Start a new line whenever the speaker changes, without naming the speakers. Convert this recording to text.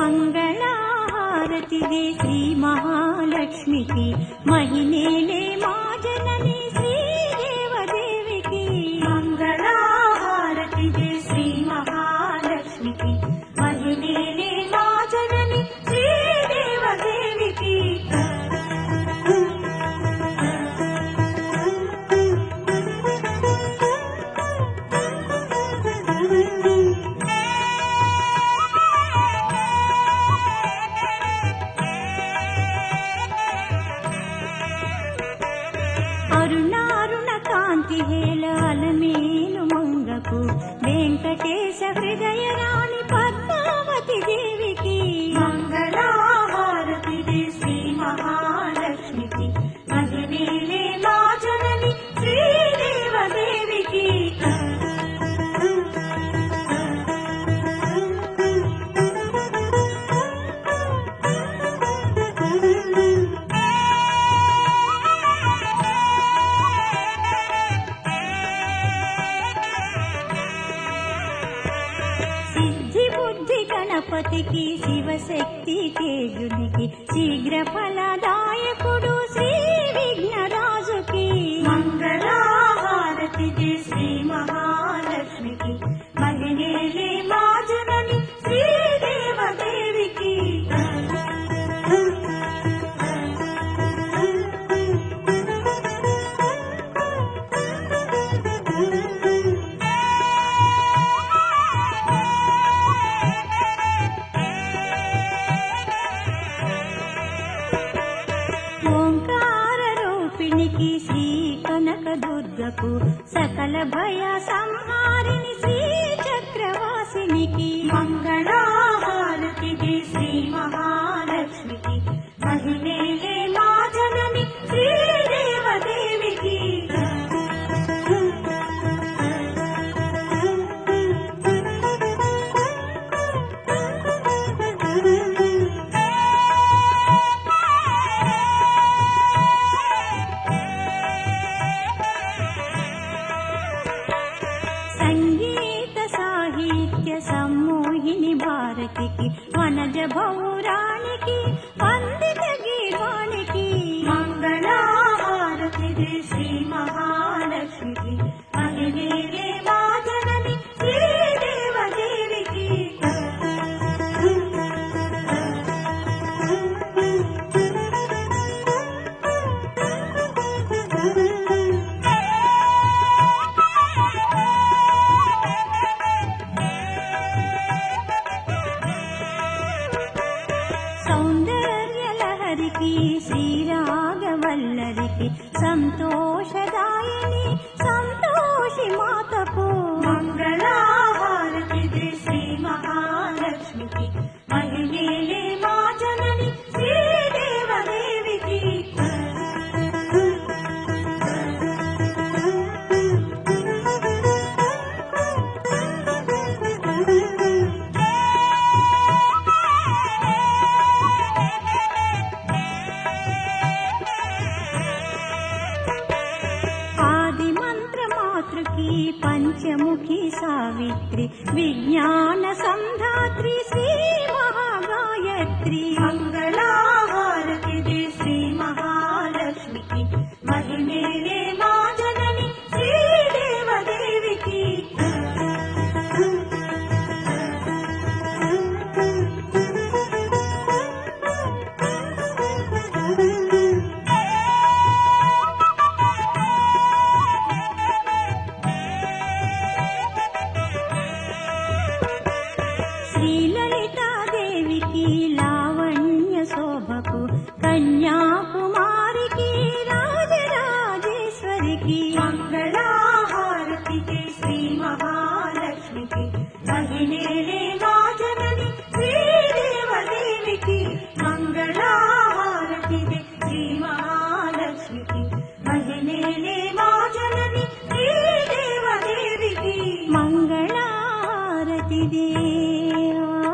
మంగళహారతి దే శ్రీ మహాలక్ష్మికి మహిళలే మా జనని శ్రీదేవదేవికి మంగళహారతి దే శ్రీ మహాలక్ష్మికి మహిళలే మా జనని శ్రీదేవదేవికి అరుణారుణ కాంతి హేళాలమేలు మంగకు వెంకటేశ హృదయ రాణి పద్మావతి దేవికి మంగళహారతి దే శ్రీ మహాలక్ష్మికి మహిళలే మా జనని శ్రీదేవదేవికి సిద్ధి బుద్ధి గణపతికి శివశక్తి తేజునికి శీఘ్ర ఫలదాయకుడు శ్రీ విఘ్నరాజుకి మంగళహారతి దే శ్రీ మహాలక్ష్మికి మహిళలే మా జనని శ్రీదేవదేవికి ఓంకార రూపిణికి శ్రీ కనక దుర్గకు సకల భయ సంహారిణి శ్రీ చక్రవాసినికి మంగళహారతి దే శ్రీ మహాలక్ష్మికి మహిళలే మా జనని శ్రీదేవదేవికి సంగీత సాహిత్య సమ్మోహిని భారతికి వనజ భౌరానికి వందిత గీర్వాణికి మంగళహారతి దే శ్రీ మహాలక్ష్మికి మహిళలే మా జనని శ్రీదేవదేవికి సౌందర్యలహరికి శ్రీరాగవల్లరికి సంతోషదాయిని సంతోషి మాతకు మంగళహారతి దే శ్రీ మహాలక్ష్మికి మహిళలే మా జనని శ్రీదేవదేవికి ఆది మంత్ర మాతృకి పంచముఖి సావిత్రి విజ్ఞాన సంధాత్రి శ్రీ మహాగాయత్రి మంగళహారతి దే శ్రీ మహాలక్ష్మికి మహిళలే మా జనని శ్రీదేవదేవికి శ్రీలలితాదేవికి లావణ్య శోభకు కన్యాకుమారికి రాజరాజేశ్వరికి మంగళహారతి దే శ్రీ మహాలక్ష్మికి మహిళలే మా జనని శ్రీదేవదేవికి మంగళహారతి దే శ్రీ మహాలక్ష్మికి మహిళలే మా జనని శ్రీదేవదేవికి మంగళహారతి దే